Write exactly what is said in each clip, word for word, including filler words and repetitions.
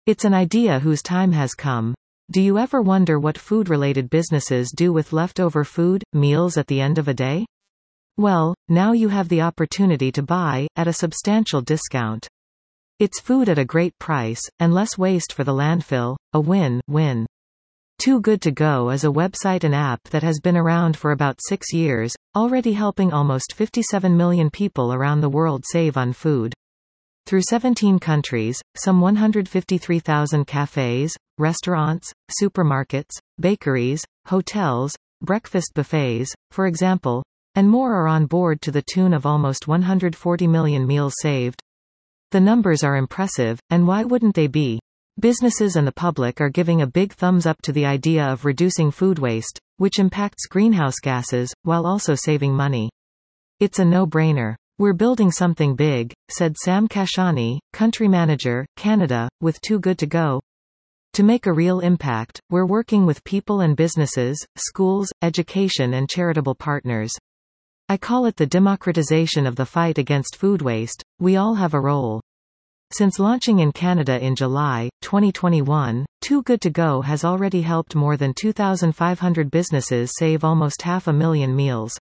It's an idea whose time has come. Do you ever wonder what food-related businesses do with leftover food, meals at the end of a day? Well, now you have the opportunity to buy, at a substantial discount. It's food at a great price, and less waste for the landfill, a win-win. Too Good To Go is a website and app that has been around for about six years, already helping almost fifty-seven million people around the world save on food. Through seventeen countries, some one hundred fifty-three thousand cafes, restaurants, supermarkets, bakeries, hotels, breakfast buffets, for example, and more are on board to the tune of almost one hundred forty million meals saved. The numbers are impressive, and why wouldn't they be? Businesses and the public are giving a big thumbs up to the idea of reducing food waste, which impacts greenhouse gases, while also saving money. It's a no-brainer. We're building something big, said Sam Kashani, country manager, Canada, with Too Good To Go. To make a real impact, we're working with people and businesses, schools, education and charitable partners. I call it the democratization of the fight against food waste. We all have a role. Since launching in Canada in July twenty twenty-one, Too Good To Go has already helped more than two thousand five hundred businesses save almost half a million meals.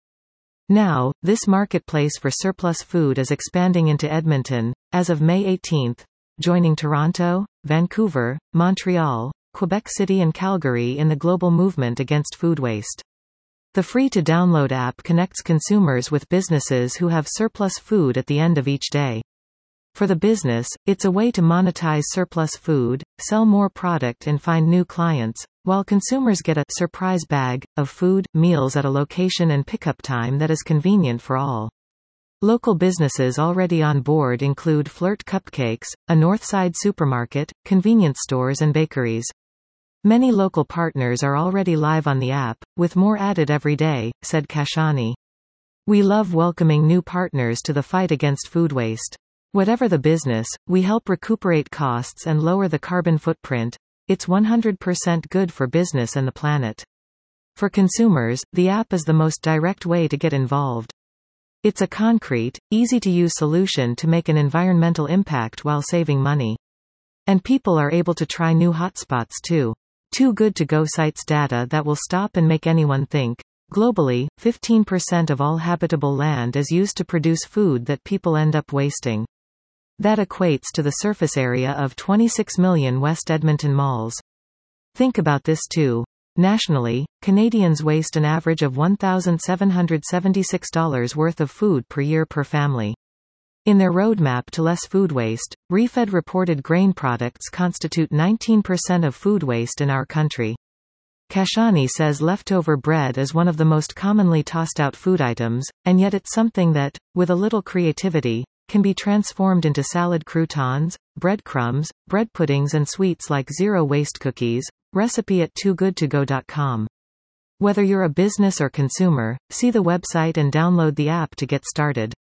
Now, this marketplace for surplus food is expanding into Edmonton, as of May eighteenth, joining Toronto, Vancouver, Montreal, Quebec City and Calgary in the global movement against food waste. The free-to-download app connects consumers with businesses who have surplus food at the end of each day. For the business, it's a way to monetize surplus food, sell more product and find new clients, while consumers get a surprise bag of food, meals at a location and pickup time that is convenient for all. Local businesses already on board include Flirt Cupcakes, a Northside supermarket, convenience stores and bakeries. Many local partners are already live on the app, with more added every day, said Kashani. We love welcoming new partners to the fight against food waste. Whatever the business, we help recuperate costs and lower the carbon footprint. It's one hundred percent good for business and the planet. For consumers, the app is the most direct way to get involved. It's a concrete, easy-to-use solution to make an environmental impact while saving money. And people are able to try new hotspots too. Too Good To Go cites data that will stop and make anyone think. Globally, fifteen percent of all habitable land is used to produce food that people end up wasting. That equates to the surface area of twenty-six million West Edmonton malls. Think about this too. Nationally, Canadians waste an average of one thousand seven hundred seventy-six dollars worth of food per year per family. In their roadmap to less food waste, ReFed reported grain products constitute nineteen percent of food waste in our country. Kashani says leftover bread is one of the most commonly tossed out food items, and yet it's something that, with a little creativity, can be transformed into salad croutons, breadcrumbs, bread puddings and sweets like zero-waste cookies. Recipe at too good to go dot com. Whether you're a business or consumer, see the website and download the app to get started.